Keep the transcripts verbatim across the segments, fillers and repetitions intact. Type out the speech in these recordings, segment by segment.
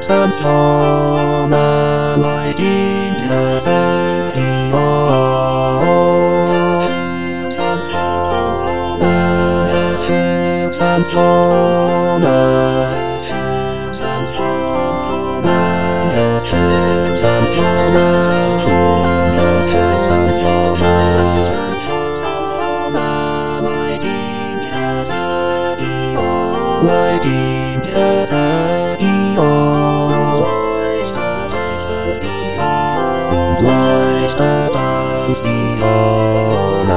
Sanzona, my dear Sanzona, my dear Sanzona. Like the dance Fiona,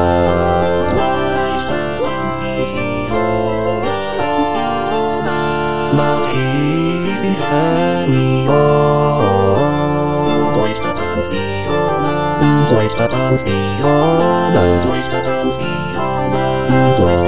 Mount easy Henny-o, like the dance Fiona, like the dance Fiona, like the dance Fiona.